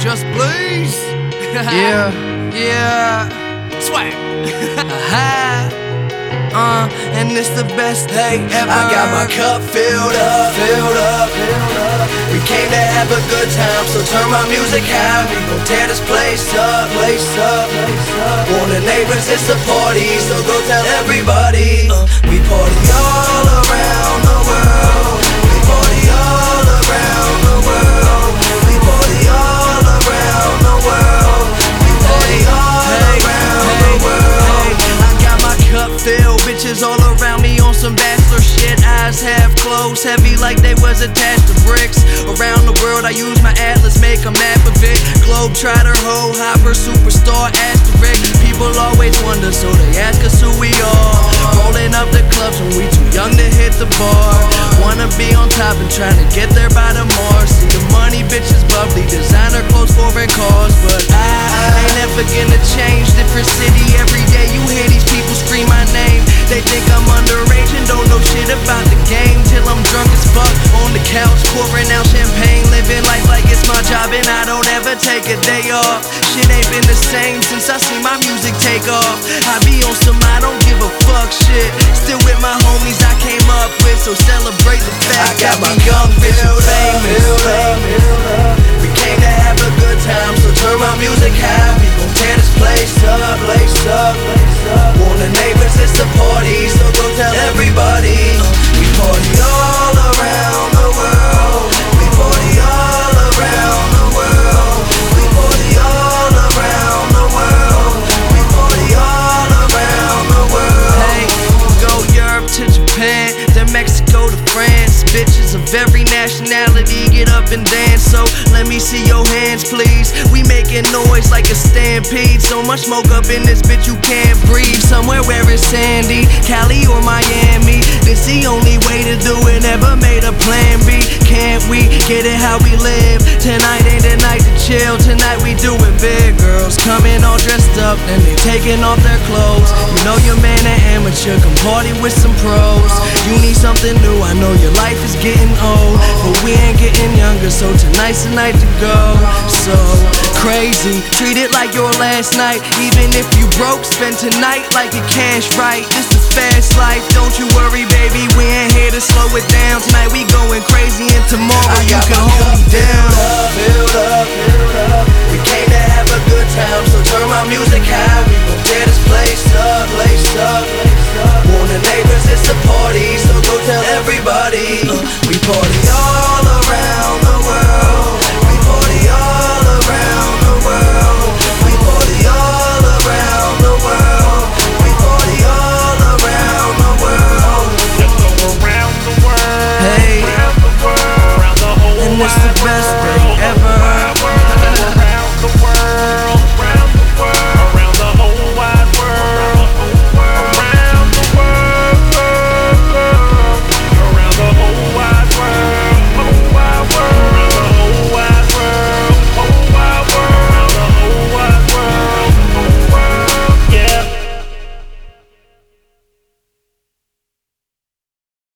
Just Blaze. Yeah. Swag. And it's the best day ever. I got my cup filled up. We came to have a good time, so turn my music high. We gon' tear this place up. Warn the neighbors, it's a party, so go tell everybody. We party all around the world. We party all around the world. We party all around the world. We party all around the world. I got my cup filled, bitches all around me on some bachelor shit. Eyes half closed, heavy like they was attached to bricks. Around the world I use my atlas, make a map of it. Globetrotter, hoe hopper, superstar, asterisk. People always wonder, so they ask us who we are. Rolling up the clubs when we too young to hit the bar. Wanna be on top and trying to get there by tomorrow. See the money, bitches bubbly, designer clothes, foreign cars. But I ain't never gonna change. Different city every day, you hear these people scream my name. They think I'm underage and don't know shit about the game. Till I'm drunk as fuck on the couch, pouring out champagne. Living life like it's my job and I don't ever take a day off. Shit ain't been the same since I seen my music take off. I be on some I don't give a fuck shit. Still with my homies I came up with, so celebrate the fact I got my we cup young, rich and filled famous. up. We came to have a good time, so turn my music high. We gon' tear this place up. Warn the neighbors, it's a party, so go tell everybody. We party all around the world. We party all around the world. We party all around the world. We party all around the world. Hey, go Europe to Japan, then Mexico to France. Bitches of every nationality get up and dance, so let me see your hands please. We making noise like a stampede. So much smoke up in this bitch you can't breathe. Somewhere where it's sandy, Cali or Miami. This the only way to do it, never made a plan B. Can't we get it how we live? Tonight ain't the night to chill. Tonight we doing big. Girls coming all dressed up, then they taking off their clothes. You know your man an amateur, come party with some pros. You need something new, I know your life is getting old, but we ain't getting younger, so tonight's the night to go. So crazy, treat it like your last night. Even if you broke, spend tonight like your cash right. This is fast life, don't you worry baby, we ain't here to slow it down. Tonight we going crazy and tomorrow you can hold